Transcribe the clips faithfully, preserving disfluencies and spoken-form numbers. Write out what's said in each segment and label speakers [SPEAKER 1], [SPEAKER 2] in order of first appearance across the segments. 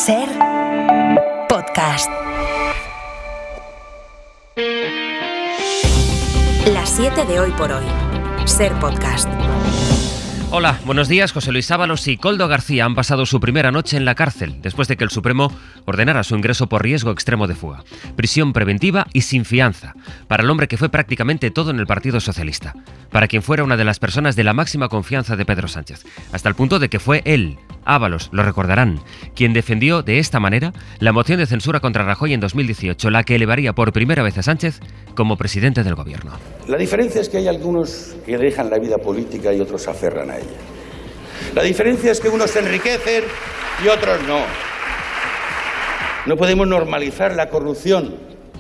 [SPEAKER 1] Ser Podcast. Las siete de hoy por hoy. Ser Podcast.
[SPEAKER 2] Hola, buenos días. José Luis Ábalos y Koldo García han pasado su primera noche en la cárcel, después de que el Supremo ordenara su ingreso por riesgo extremo de fuga. Prisión preventiva y sin fianza, para el hombre que fue prácticamente todo en el Partido Socialista, para quien fuera una de las personas de la máxima confianza de Pedro Sánchez, hasta el punto de que fue él, Ábalos, lo recordarán, quien defendió de esta manera la moción de censura contra Rajoy en dos mil dieciocho, la que elevaría por primera vez a Sánchez como presidente del gobierno.
[SPEAKER 3] La diferencia es que hay algunos que dejan la vida política y otros se aferran a ella. La diferencia es que unos se enriquecen y otros no. No podemos normalizar la corrupción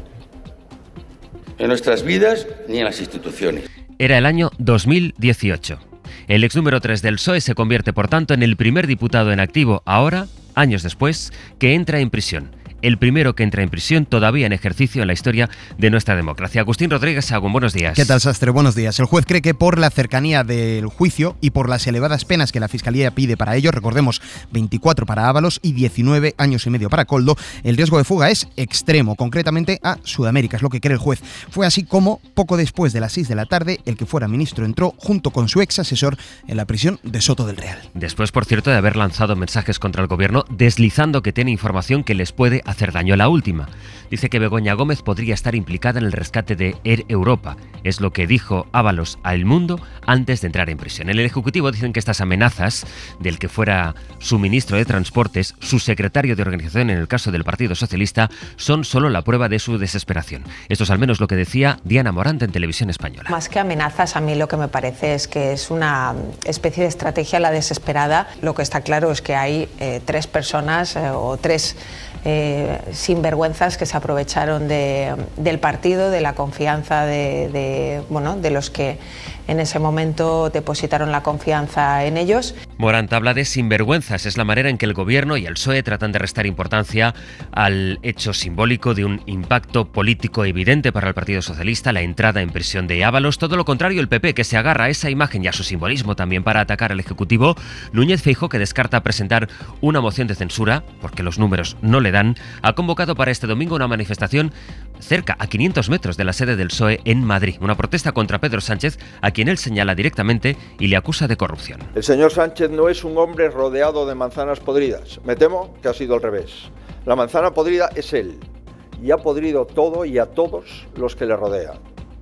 [SPEAKER 3] en nuestras vidas ni en las instituciones.
[SPEAKER 2] Era el año dos mil dieciocho. El ex número tres del P S O E se convierte, por tanto, en el primer diputado en activo ahora, años después, que entra en prisión. El primero que entra en prisión todavía en ejercicio en la historia de nuestra democracia. Agustín Rodríguez Sagún, buenos días.
[SPEAKER 4] ¿Qué tal, Sastre? Buenos días. El juez cree que por la cercanía del juicio y por las elevadas penas que la Fiscalía pide para ello, recordemos, veinticuatro para Ábalos y diecinueve años y medio para Koldo, el riesgo de fuga es extremo, concretamente a Sudamérica, es lo que cree el juez. Fue así como, poco después de las seis de la tarde, el que fuera ministro entró junto con su ex asesor en la prisión de Soto del Real.
[SPEAKER 2] Después, por cierto, de haber lanzado mensajes contra el gobierno, deslizando que tiene información que les puede hacer daño. La última. Dice que Begoña Gómez podría estar implicada en el rescate de Air Europa. Es lo que dijo Ábalos a El Mundo antes de entrar en prisión. En el Ejecutivo dicen que estas amenazas del que fuera su ministro de Transportes, su secretario de organización en el caso del Partido Socialista, son solo la prueba de su desesperación. Esto es al menos lo que decía Diana Morante en Televisión Española.
[SPEAKER 5] Más que amenazas, a mí lo que me parece es que es una especie de estrategia a la desesperada. Lo que está claro es que hay eh, tres personas eh, o tres Eh, sinvergüenzas que se aprovecharon de, del partido, de la confianza de, de, bueno, de los que en ese momento depositaron la confianza en ellos.
[SPEAKER 2] Morant habla de sinvergüenzas. Es la manera en que el gobierno y el P S O E tratan de restar importancia al hecho simbólico de un impacto político evidente para el Partido Socialista, la entrada en prisión de Ábalos. Todo lo contrario, el P P, que se agarra a esa imagen y a su simbolismo también para atacar al Ejecutivo. Núñez Feijóo, que descarta presentar una moción de censura, porque los números no le dan, ha convocado para este domingo una manifestación cerca, a quinientos metros de la sede del P S O E en Madrid. Una protesta contra Pedro Sánchez, a quien él señala directamente y le acusa de corrupción.
[SPEAKER 6] El señor Sánchez no es un hombre rodeado de manzanas podridas. Me temo que ha sido al revés. La manzana podrida es él, y ha podrido todo y a todos los que le rodean.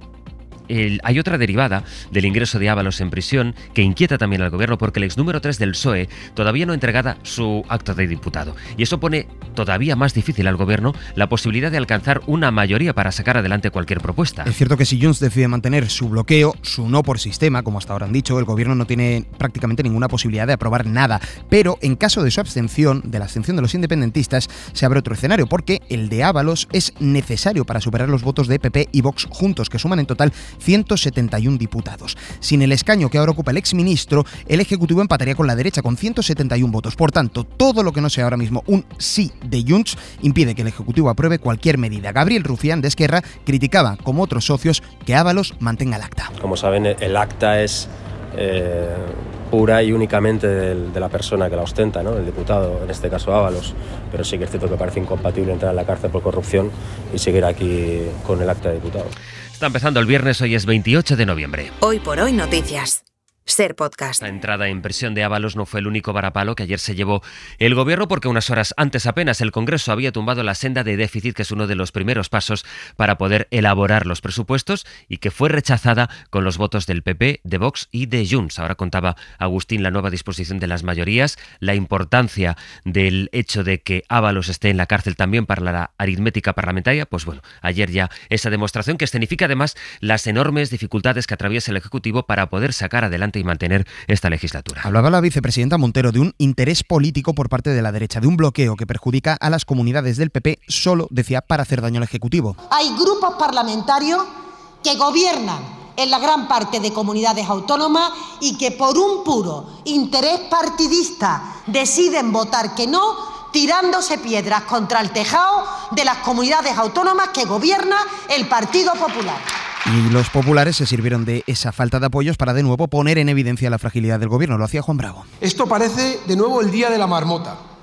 [SPEAKER 2] El, hay otra derivada del ingreso de Ábalos en prisión que inquieta también al gobierno, porque el ex número tres del P S O E todavía no ha entregado su acta de diputado, y eso pone todavía más difícil al gobierno la posibilidad de alcanzar una mayoría para sacar adelante cualquier propuesta.
[SPEAKER 4] Es cierto que si Junts decide mantener su bloqueo, su no por sistema, como hasta ahora han dicho, el gobierno no tiene prácticamente ninguna posibilidad de aprobar nada, pero en caso de su abstención, de la abstención de los independentistas, se abre otro escenario, porque el de Ábalos es necesario para superar los votos de P P y Vox juntos, que suman en total ciento setenta y uno diputados. Sin el escaño que ahora ocupa el exministro, el Ejecutivo empataría con la derecha con ciento setenta y uno votos. Por tanto, todo lo que no sea ahora mismo un sí de Junts impide que el Ejecutivo apruebe cualquier medida. Gabriel Rufián, de Esquerra, criticaba, como otros socios, que Ábalos mantenga el acta.
[SPEAKER 7] Como saben, el acta es eh, pura y únicamente de, de la persona que la ostenta, ¿no? El diputado, en este caso Ábalos, pero sí que es cierto que parece incompatible entrar en la cárcel por corrupción y seguir aquí con el acta de diputado.
[SPEAKER 2] Está empezando el viernes, hoy es veintiocho de noviembre.
[SPEAKER 1] Hoy por hoy noticias. Ser Podcast.
[SPEAKER 2] La entrada en prisión de Ábalos no fue el único varapalo que ayer se llevó el gobierno, porque unas horas antes apenas el Congreso había tumbado la senda de déficit, que es uno de los primeros pasos para poder elaborar los presupuestos, y que fue rechazada con los votos del P P, de Vox y de Junts. Ahora contaba Agustín la nueva disposición de las mayorías, la importancia del hecho de que Ábalos esté en la cárcel también para la aritmética parlamentaria. Pues bueno, ayer ya esa demostración que escenifica además las enormes dificultades que atraviesa el Ejecutivo para poder sacar adelante y mantener esta legislatura.
[SPEAKER 4] Hablaba la vicepresidenta Montero de un interés político por parte de la derecha, de un bloqueo que perjudica a las comunidades del P P, solo, decía, para hacer daño al Ejecutivo.
[SPEAKER 8] Hay grupos parlamentarios que gobiernan en la gran parte de comunidades autónomas y que por un puro interés partidista deciden votar que no, tirándose piedras contra el tejado de las comunidades autónomas que gobierna el Partido Popular.
[SPEAKER 4] Y los populares se sirvieron de esa falta de apoyos para de nuevo poner en evidencia la fragilidad del gobierno. Lo hacía Juan Bravo.
[SPEAKER 9] Esto parece de nuevo el día de la marmota.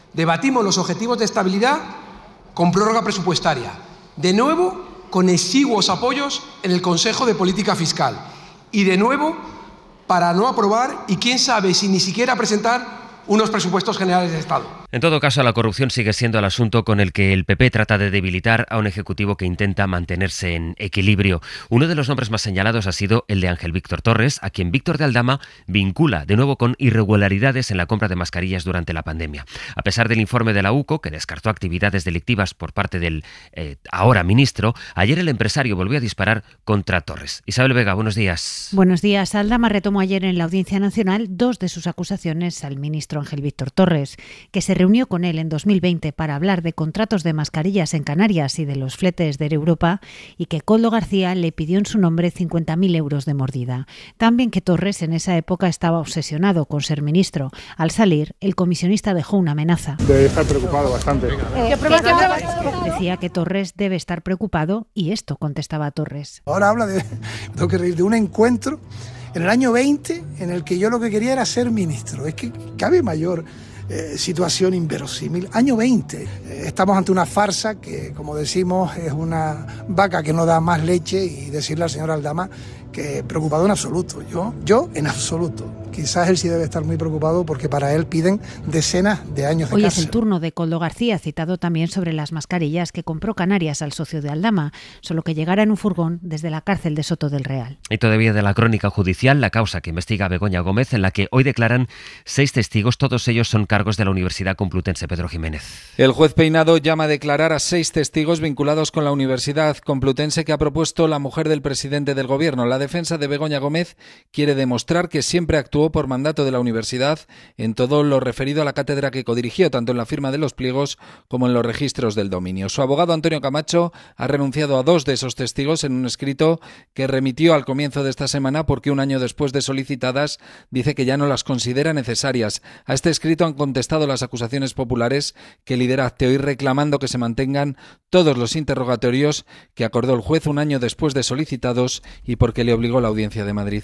[SPEAKER 9] Debatimos los objetivos de estabilidad con prórroga presupuestaria, de nuevo con exiguos apoyos en el Consejo de Política Fiscal y de nuevo para no aprobar y quién sabe si ni siquiera presentar unos presupuestos generales de Estado.
[SPEAKER 2] En todo caso, la corrupción sigue siendo el asunto con el que el P P trata de debilitar a un ejecutivo que intenta mantenerse en equilibrio. Uno de los nombres más señalados ha sido el de Ángel Víctor Torres, a quien Víctor de Aldama vincula de nuevo con irregularidades en la compra de mascarillas durante la pandemia. A pesar del informe de la U C O, que descartó actividades delictivas por parte del eh, ahora ministro, ayer el empresario volvió a disparar contra Torres. Isabel Vega, buenos días.
[SPEAKER 10] Buenos días. Aldama retomó ayer en la Audiencia Nacional dos de sus acusaciones al ministro Ángel Víctor Torres, que se reunió con él en dos mil veinte para hablar de contratos de mascarillas en Canarias y de los fletes de Air Europa, y que Koldo García le pidió en su nombre cincuenta mil euros de mordida. También que Torres en esa época estaba obsesionado con ser ministro. Al salir, el comisionista dejó una amenaza.
[SPEAKER 11] Debe estar preocupado bastante.
[SPEAKER 10] ¿Qué pruebas, qué pruebas? Decía que Torres debe estar preocupado y esto contestaba Torres.
[SPEAKER 11] Ahora habla de, tengo que reír, de un encuentro en el año veinte en el que yo lo que quería era ser ministro. Es que cabe mayor eh, situación inverosímil. Año veinte. Eh, estamos ante una farsa que, como decimos, es una vaca que no da más leche, y decirle al señor Aldama que preocupado en absoluto. Yo, yo en absoluto. Quizás él sí debe estar muy preocupado porque para él piden decenas de años de
[SPEAKER 10] Hoy
[SPEAKER 11] cárcel.
[SPEAKER 10] es el turno de Koldo García, citado también sobre las mascarillas que compró Canarias al socio de Aldama, solo que llegara en un furgón desde la cárcel de Soto del Real.
[SPEAKER 2] Y todavía de la crónica judicial, la causa que investiga Begoña Gómez, en la que hoy declaran seis testigos, todos ellos son cargos de la Universidad Complutense. Pedro Jiménez.
[SPEAKER 12] El juez Peinado llama a declarar a seis testigos vinculados con la Universidad Complutense que ha propuesto la mujer del presidente del Gobierno. La defensa de Begoña Gómez quiere demostrar que siempre actuó por mandato de la universidad en todo lo referido a la cátedra que codirigió, tanto en la firma de los pliegos como en los registros del dominio. Su abogado Antonio Camacho ha renunciado a dos de esos testigos en un escrito que remitió al comienzo de esta semana porque un año después de solicitadas dice que ya no las considera necesarias. A este escrito han contestado las acusaciones populares que lidera Acteoy, reclamando que se mantengan todos los interrogatorios que acordó el juez un año después de solicitados y porque le obligó la Audiencia de Madrid.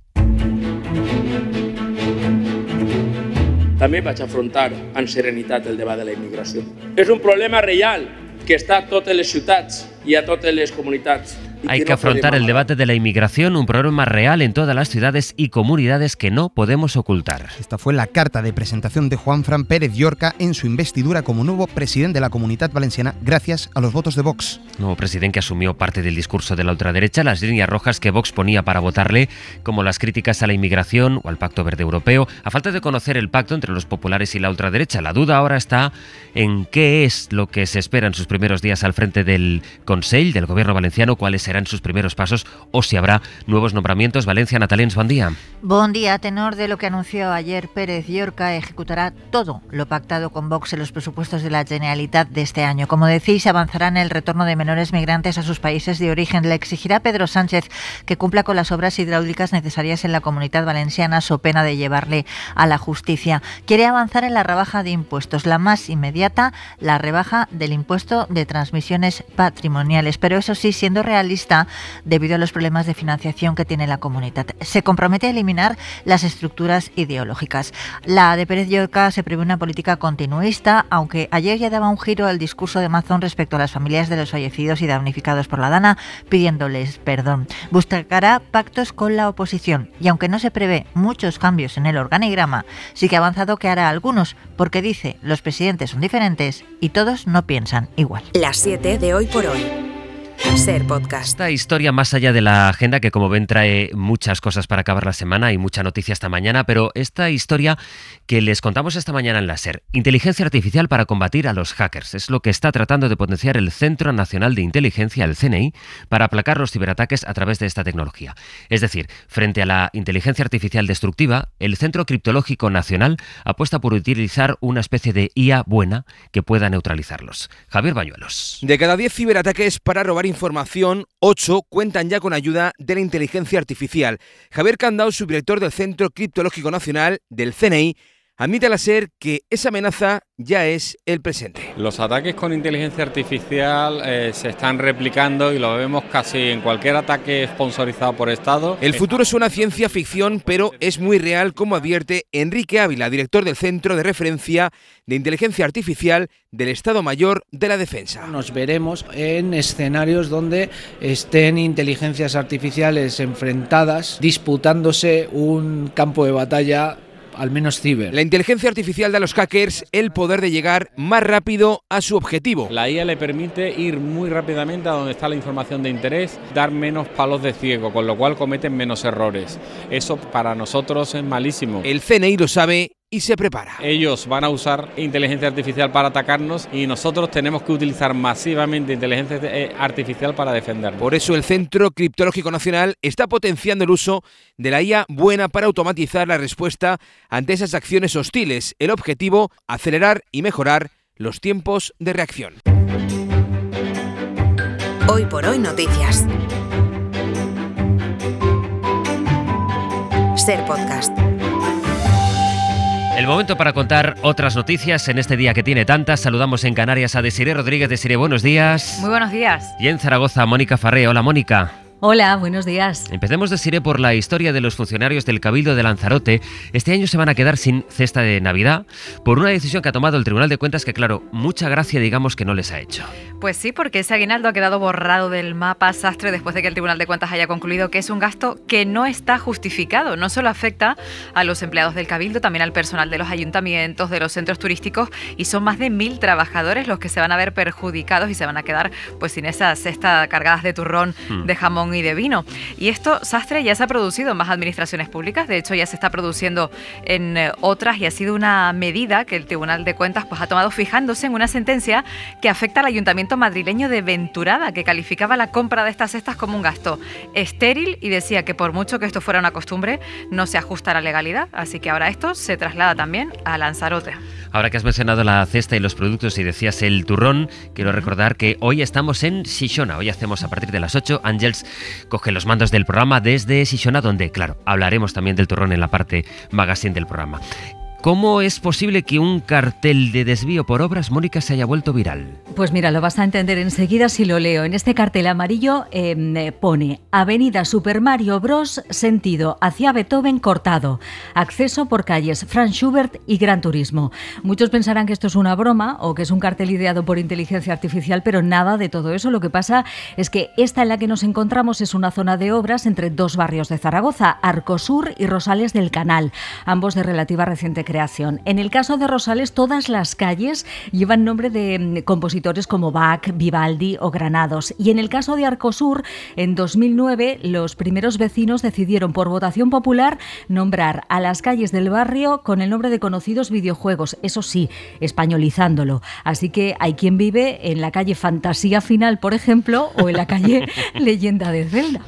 [SPEAKER 13] També vaig afrontar amb serenitat el debat de la immigració. És un problema real que està a totes les ciutats i a totes les comunitats.
[SPEAKER 2] Hay que afrontar el debate de la inmigración, un problema real en todas las ciudades y comunidades que no podemos ocultar.
[SPEAKER 4] Esta fue la carta de presentación de Juanfran Pérez Llorca en su investidura como nuevo presidente de la Comunitat Valenciana gracias a los votos de Vox.
[SPEAKER 2] Nuevo presidente que asumió parte del discurso de la ultraderecha, las líneas rojas que Vox ponía para votarle, como las críticas a la inmigración o al Pacto Verde Europeo. A falta de conocer el pacto entre los populares y la ultraderecha, la duda ahora está en qué es lo que se espera en sus primeros días al frente del Consell, del Gobierno valenciano, cuáles serán sus primeros pasos o si habrá nuevos nombramientos. Valencia, Natalens, buen día.
[SPEAKER 14] Buen día. Tenor de lo que anunció ayer Pérez Llorca, ejecutará todo lo pactado con Vox en los presupuestos de la Generalitat de este año. Como decís, avanzará en el retorno de menores migrantes a sus países de origen. Le exigirá a Pedro Sánchez que cumpla con las obras hidráulicas necesarias en la Comunidad Valenciana, so pena de llevarle a la justicia. Quiere avanzar en la rebaja de impuestos, la más inmediata, la rebaja del impuesto de transmisiones patrimoniales, pero eso sí, siendo realista, debido a los problemas de financiación que tiene la comunidad. Se compromete a eliminar las estructuras ideológicas. La de Pérez Llorca se prevé una política continuista, aunque ayer ya daba un giro al discurso de Mazón respecto a las familias de los fallecidos y damnificados por la Dana, pidiéndoles perdón. Buscará pactos con la oposición y aunque no se prevé muchos cambios en el organigrama, sí que ha avanzado que hará algunos, porque dice, los presidentes son diferentes y todos no piensan igual.
[SPEAKER 1] Las siete de Hoy por Hoy. Ser Podcast.
[SPEAKER 2] Esta historia, más allá de la agenda, que como ven trae muchas cosas para acabar la semana y mucha noticia esta mañana, pero esta historia que les contamos esta mañana en la SER, inteligencia artificial para combatir a los hackers, es lo que está tratando de potenciar el Centro Nacional de Inteligencia, el C N I, para aplacar los ciberataques a través de esta tecnología. Es decir, frente a la inteligencia artificial destructiva, el Centro Criptológico Nacional apuesta por utilizar una especie de I A buena que pueda neutralizarlos. Javier Bañuelos.
[SPEAKER 15] De cada diez ciberataques para robar información, ocho cuentan ya con ayuda de la inteligencia artificial. Javier Candao, subdirector del Centro Criptológico Nacional del C N I, admite al SER que esa amenaza ya es el presente.
[SPEAKER 16] Los ataques con inteligencia artificial eh, se están replicando y lo vemos casi en cualquier ataque sponsorizado por Estado.
[SPEAKER 15] El futuro es una ciencia ficción, pero es muy real, como advierte Enrique Ávila, director del Centro de Referencia de Inteligencia Artificial del Estado Mayor de la Defensa.
[SPEAKER 17] Nos veremos en escenarios donde estén inteligencias artificiales enfrentadas, disputándose un campo de batalla, al menos ciber.
[SPEAKER 15] La inteligencia artificial da a los hackers el poder de llegar más rápido a su objetivo.
[SPEAKER 16] La I A le permite ir muy rápidamente a donde está la información de interés, dar menos palos de ciego, con lo cual cometen menos errores. Eso para nosotros es malísimo.
[SPEAKER 15] El C N I lo sabe y se prepara.
[SPEAKER 16] Ellos van a usar inteligencia artificial para atacarnos y nosotros tenemos que utilizar masivamente inteligencia artificial para defendernos.
[SPEAKER 15] Por eso el Centro Criptológico Nacional está potenciando el uso de la I A buena para automatizar la respuesta ante esas acciones hostiles. El objetivo, acelerar y mejorar los tiempos de reacción.
[SPEAKER 1] Hoy por hoy noticias. Ser Podcast.
[SPEAKER 2] El momento para contar otras noticias en este día que tiene tantas. Saludamos en Canarias a Desiré Rodríguez. Desiré, buenos días.
[SPEAKER 18] Muy buenos días.
[SPEAKER 2] Y en Zaragoza, Mónica Farré. Hola, Mónica.
[SPEAKER 18] Hola, buenos días.
[SPEAKER 2] Empecemos, Desiré, por la historia de los funcionarios del Cabildo de Lanzarote. Este año se van a quedar sin cesta de Navidad por una decisión que ha tomado el Tribunal de Cuentas que, claro, mucha gracia digamos que no les ha hecho.
[SPEAKER 18] Pues sí, porque ese aguinaldo ha quedado borrado del mapa Sastre después de que el Tribunal de Cuentas haya concluido que es un gasto que no está justificado. No solo afecta a los empleados del Cabildo, también al personal de los ayuntamientos, de los centros turísticos, y son más de mil trabajadores los que se van a ver perjudicados y se van a quedar pues sin esa cesta cargadas de turrón, hmm. de jamón y de vino. Y esto, Sastre, ya se ha producido en más administraciones públicas, de hecho ya se está produciendo en eh, otras, y ha sido una medida que el Tribunal de Cuentas pues ha tomado fijándose en una sentencia que afecta al ayuntamiento madrileño de Venturada, que calificaba la compra de estas cestas como un gasto estéril y decía que por mucho que esto fuera una costumbre, no se ajusta a la legalidad, así que ahora esto se traslada también a Lanzarote.
[SPEAKER 2] Ahora que has mencionado la cesta y los productos y decías el turrón, quiero recordar que hoy estamos en Xixona. Hoy hacemos a partir de las ocho. Ángels coge los mandos del programa desde Xixona, donde, claro, hablaremos también del turrón en la parte magazine del programa. ¿Cómo es posible que un cartel de desvío por obras, Mónica, se haya vuelto viral?
[SPEAKER 19] Pues mira, lo vas a entender enseguida si lo leo. En este cartel amarillo eh, pone Avenida Super Mario Bros. Sentido hacia Beethoven cortado. Acceso por calles Franz Schubert y Gran Turismo. Muchos pensarán que esto es una broma o que es un cartel ideado por inteligencia artificial, pero nada de todo eso. Lo que pasa es que esta en la que nos encontramos es una zona de obras entre dos barrios de Zaragoza, Arcosur y Rosales del Canal, ambos de relativa reciente creación. En el caso de Rosales, todas las calles llevan nombre de compositores como Bach, Vivaldi o Granados. Y en el caso de Arcosur, en dos mil nueve, los primeros vecinos decidieron por votación popular nombrar a las calles del barrio con el nombre de conocidos videojuegos, eso sí, españolizándolo. Así que hay quien vive en la calle Fantasía Final, por ejemplo, o en la calle Leyenda de Zelda.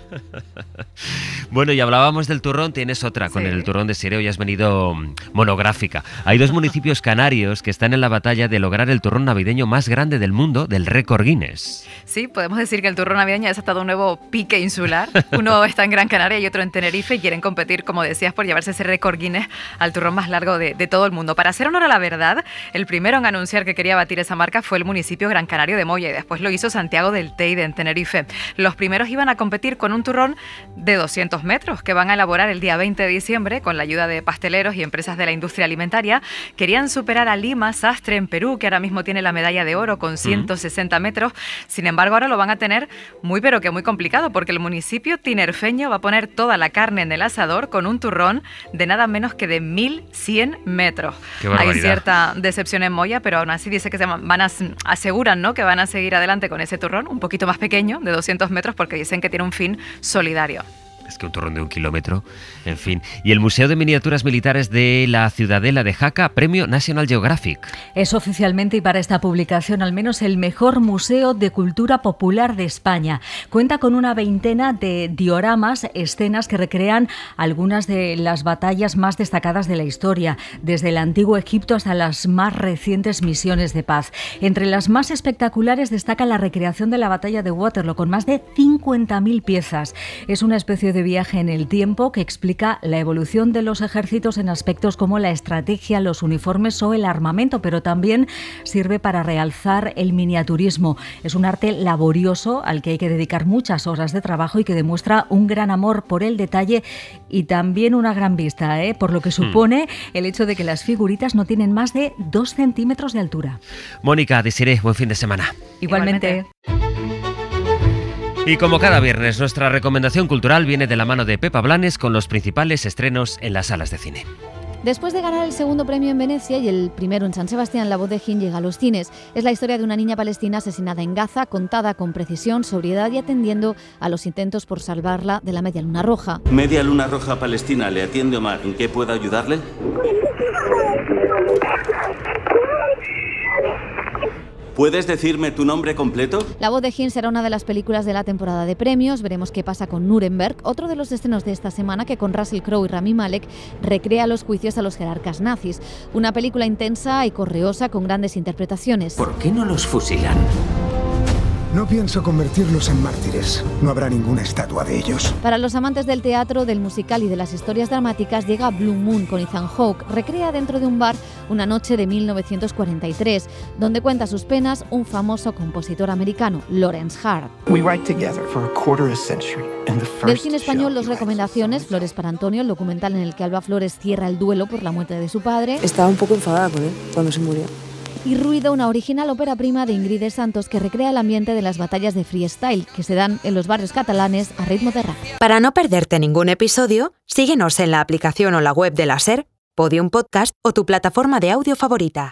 [SPEAKER 2] Bueno, y hablábamos del turrón, tienes otra, sí. Con el turrón de Sireo, y has venido monográfica. Hay dos municipios canarios que están en la batalla de lograr el turrón navideño más grande del mundo, del récord Guinness.
[SPEAKER 18] Sí, podemos decir que el turrón navideño ha desatado un nuevo pique insular. Uno está en Gran Canaria y otro en Tenerife, y quieren competir, como decías, por llevarse ese récord Guinness al turrón más largo de, de todo el mundo. Para hacer honor a la verdad, el primero en anunciar que quería batir esa marca fue el municipio gran canario de Moya, y después lo hizo Santiago del Teide en Tenerife. Los primeros iban a competir con un turrón de doscientos metros que van a elaborar el día veinte de diciembre con la ayuda de pasteleros y empresas de la industria alimentaria. Querían superar a Lima Sastre en Perú, que ahora mismo tiene la medalla de oro con ciento sesenta metros. Sin embargo, ahora lo van a tener muy pero que muy complicado, porque el municipio tinerfeño va a poner toda la carne en el asador con un turrón de nada menos que de mil cien metros. Hay cierta decepción en Moya, pero aún así dice que se van a, aseguran, ¿no?, que van a seguir adelante con ese turrón un poquito más pequeño, de doscientos metros, porque dicen que tiene un fin solidario.
[SPEAKER 2] Es que un turrón de un kilómetro, en fin. Y el Museo de Miniaturas Militares de la Ciudadela de Jaca, premio National Geographic.
[SPEAKER 19] Es oficialmente, y para esta publicación al menos, el mejor museo de cultura popular de España. Cuenta con una veintena de dioramas, escenas que recrean algunas de las batallas más destacadas de la historia, desde el antiguo Egipto hasta las más recientes misiones de paz. Entre las más espectaculares destaca la recreación de la batalla de Waterloo, con más de cincuenta mil piezas. Es una especie de de viaje en el tiempo que explica la evolución de los ejércitos en aspectos como la estrategia, los uniformes o el armamento, pero también sirve para realzar el miniaturismo. Es un arte laborioso al que hay que dedicar muchas horas de trabajo y que demuestra un gran amor por el detalle y también una gran vista, ¿eh? Por lo que supone mm. el hecho de que las figuritas no tienen más de dos centímetros de altura.
[SPEAKER 2] Mónica, Desiré, buen fin de semana.
[SPEAKER 19] Igualmente.
[SPEAKER 2] Y como cada viernes, nuestra recomendación cultural viene de la mano de Pepa Blanes con los principales estrenos en las salas de cine.
[SPEAKER 20] Después de ganar el segundo premio en Venecia y el primero en San Sebastián, La voz de Jin llega a los cines. Es la historia de una niña palestina asesinada en Gaza, contada con precisión, sobriedad y atendiendo a los intentos por salvarla de la Media Luna Roja.
[SPEAKER 21] Media Luna Roja Palestina, le atiende Omar. ¿En qué puedo ayudarle? ¿Puedes decirme tu nombre completo?
[SPEAKER 20] La voz de Jin será una de las películas de la temporada de premios. Veremos qué pasa con Nuremberg, otro de los estrenos de esta semana que con Russell Crowe y Rami Malek recrea los juicios a los jerarcas nazis. Una película intensa y correosa con grandes interpretaciones.
[SPEAKER 22] ¿Por qué no los fusilan?
[SPEAKER 23] No pienso convertirlos en mártires. No habrá ninguna estatua de ellos.
[SPEAKER 20] Para los amantes del teatro, del musical y de las historias dramáticas, llega Blue Moon con Ethan Hawke. Recrea dentro de un bar una noche de mil novecientos cuarenta y tres, donde cuenta sus penas un famoso compositor americano, Lawrence Hart. Del cine español, dos recomendaciones: Flores para Antonio, el documental en el que Alba Flores cierra el duelo por la muerte de su padre.
[SPEAKER 24] Estaba un poco enfadada con él cuando se murió.
[SPEAKER 20] Y Ruido, una original ópera prima de Ingrid de Santos que recrea el ambiente de las batallas de freestyle que se dan en los barrios catalanes a ritmo de rap.
[SPEAKER 1] Para no perderte ningún episodio, síguenos en la aplicación o la web de la SER, Podium Podcast o tu plataforma de audio favorita.